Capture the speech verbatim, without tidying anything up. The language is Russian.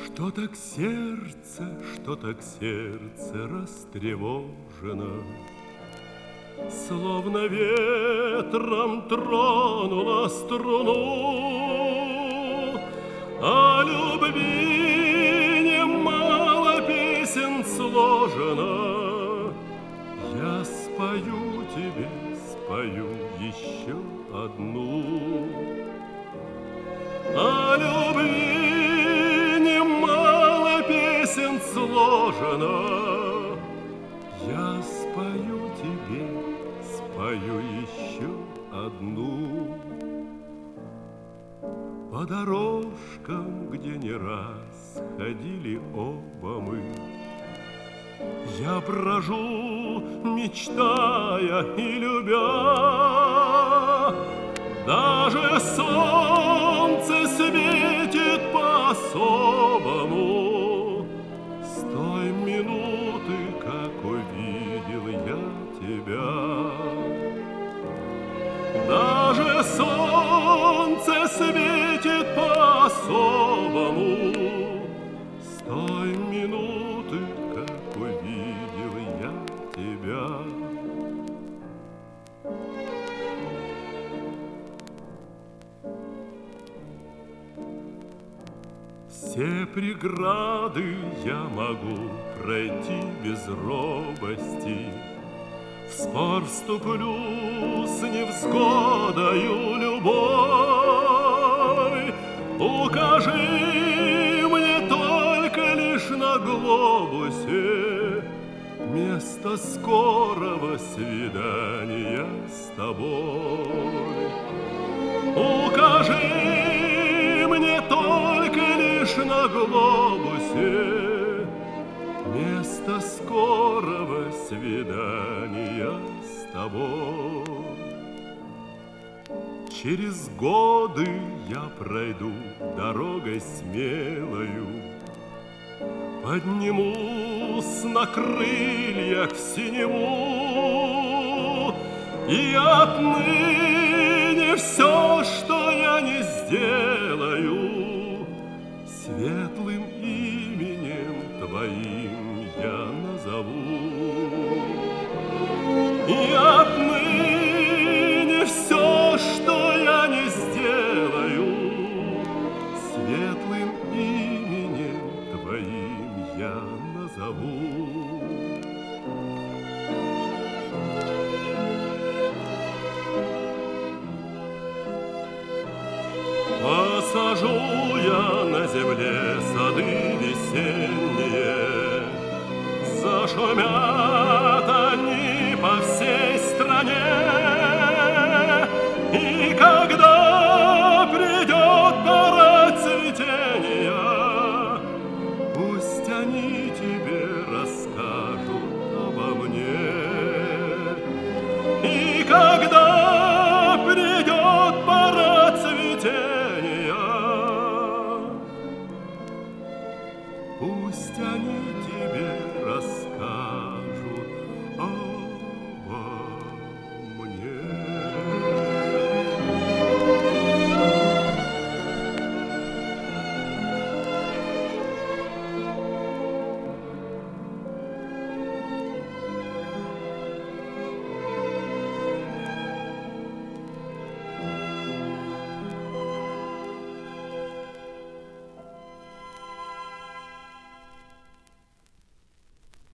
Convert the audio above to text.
Что так сердце, что так сердце растревожено, словно ветром тронула струну, о любви немало песен сложено. Я спою тебе, спою еще одну. О любви немало песен сложено. Я спою тебе, спою еще одну. По дорожкам, где не раз ходили оба мы, я брожу, мечтая и любя. Даже солнце светит по-особому с той минуты, как увидел я тебя. Даже солнце светит по-особому с той минуты, как увидел я тебя. Все преграды я могу пройти без робости, в спор вступлю с невзгодою любой. Укажи мне только лишь на глобусе место скорого свидания с тобой. Укажи мне только лишь на глобусе место скорого свидания с тобой. Через годы я пройду дорогой смелою, поднимусь на крыльях в синеву, и отныне все, что я не сделаю, светлым именем твоим я назову. И отныне все, что я не сделаю, светлым именем твоим я назову. Посажу я на земле сады весенние, зашумят они по всей стране. И когда придет пора цветения, пусть они тебе расскажут обо мне. И когда придет пора цветения, пусть они тебе расскажут о